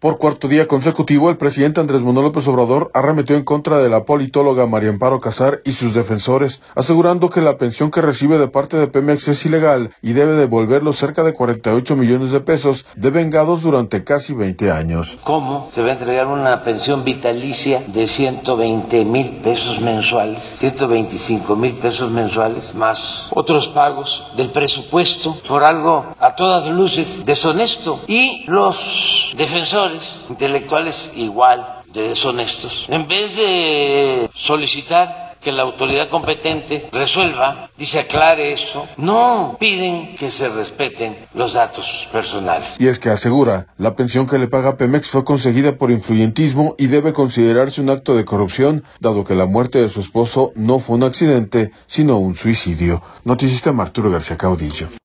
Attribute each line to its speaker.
Speaker 1: Por cuarto día consecutivo, el presidente Andrés Manuel López Obrador arremetió en contra de la politóloga María Amparo Casar y sus defensores, asegurando que la pensión que recibe de parte de Pemex es ilegal y debe devolver los cerca de 48 millones de pesos devengados durante casi 20 años.
Speaker 2: ¿Cómo se va a entregar una pensión vitalicia de 120,000 pesos mensuales, 125,000 pesos mensuales, más otros pagos del presupuesto por algo a todas luces deshonesto? Y los defensores intelectuales igual de deshonestos, en vez de solicitar que la autoridad competente resuelva y se aclare eso, no, piden que se respeten los datos personales.
Speaker 1: Y es que asegura, la pensión que le paga Pemex fue conseguida por influyentismo y debe considerarse un acto de corrupción, dado que la muerte de su esposo no fue un accidente, sino un suicidio. Noticista Arturo García Caudillo.